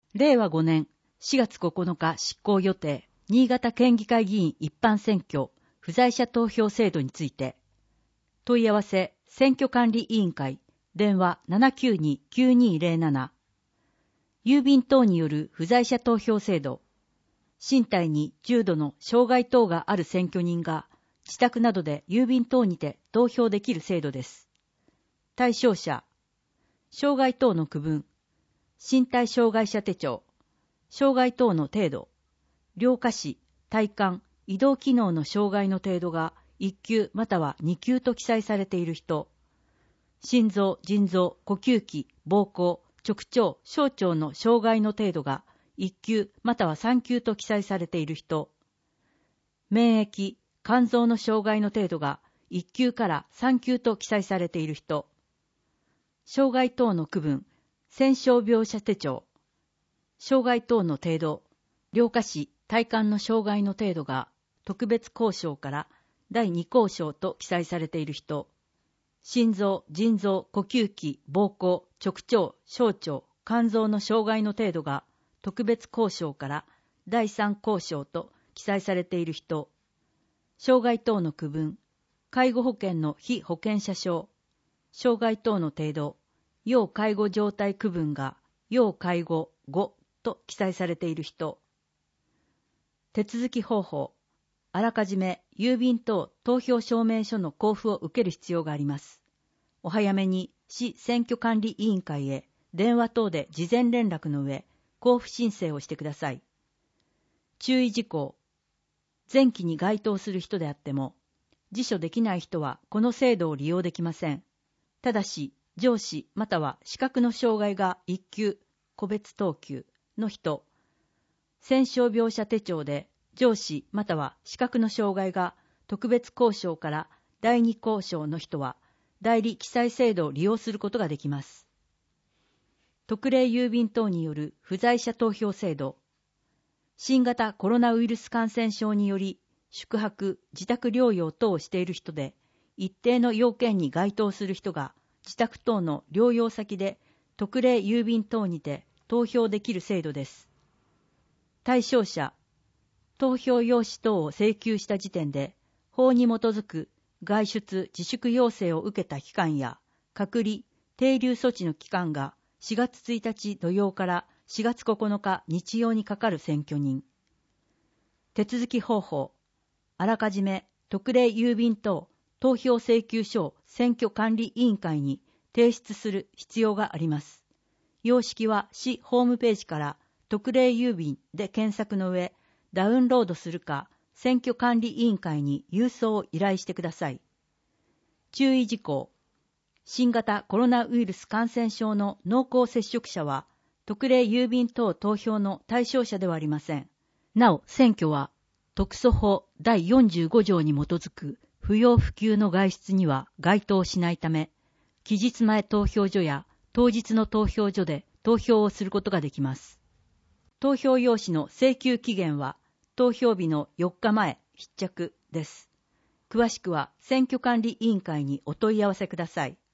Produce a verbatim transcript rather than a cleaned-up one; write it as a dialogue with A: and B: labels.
A: れいわごねんしがつここのか執行予定、新潟県議会議員一般選挙不在者投票制度について、問い合わせ選挙管理委員会、電話 ななきゅうに きゅうにーぜろなな。郵便等による不在者投票制度。身体に重度の障害等がある選挙人が自宅などで郵便等にて投票できる制度です。対象者、障害等の区分、身体障害者手帳、障害等の程度、両下肢、体幹、移動機能の障害の程度がいっ級またはに級と記載されている人、心臓、腎臓、呼吸器、膀胱、直腸、小腸の障害の程度がいっ級またはさん級と記載されている人、免疫、肝臓の障害の程度がいっ級からさん級と記載されている人、障害等の区分、戦傷病者手帳、障害等の程度、両下肢、体幹の障害の程度が特別項章からだいに項章と記載されている人、心臓、腎臓、呼吸器、膀胱、直腸、小腸、肝臓の障害の程度が特別項章からだいさん項章と記載されている人、障害等の区分、介護保険の被保険者証、障害等の程度、要介護状態区分が要介護ごと記載されている人、手続き方法、あらかじめ郵便等投票証明書の交付を受ける必要があります。お早めに市選挙管理委員会へ電話等で事前連絡の上、交付申請をしてください。注意事項、前期に該当する人であっても、自所できない人はこの制度を利用できません。ただし、上肢または視覚の障害がいっ級、個別等級の人、戦傷病者手帳で上肢または視覚の障害が特別項章からだいに項章の人は、代理記載制度を利用することができます。特例郵便等による不在者投票制度。新型コロナウイルス感染症により宿泊、自宅療養等をしている人で、一定の要件に該当する人が自宅等の療養先で特例郵便等にて投票できる制度です。対象者、投票用紙等を請求した時点で、法に基づく外出自粛要請を受けた期間や、隔離、停留措置の期間がしがつついたち土曜からしがつここのか日曜にかかる選挙人。手続き方法、あらかじめ特例郵便等投票請求書を選挙管理委員会に提出する必要があります。様式は市ホームページから特例郵便で検索の上、ダウンロードするか、選挙管理委員会に郵送を依頼してください。注意事項、新型コロナウイルス感染症の濃厚接触者は、特例郵便等投票の対象者ではありません。なお、選挙は、特措法だいよんじゅうご条に基づく不要不急の外出には該当しないため、期日前投票所や当日の投票所で投票をすることができます。投票用紙の請求期限は投票日のよっかまえ必着です。詳しくは選挙管理委員会にお問い合わせください。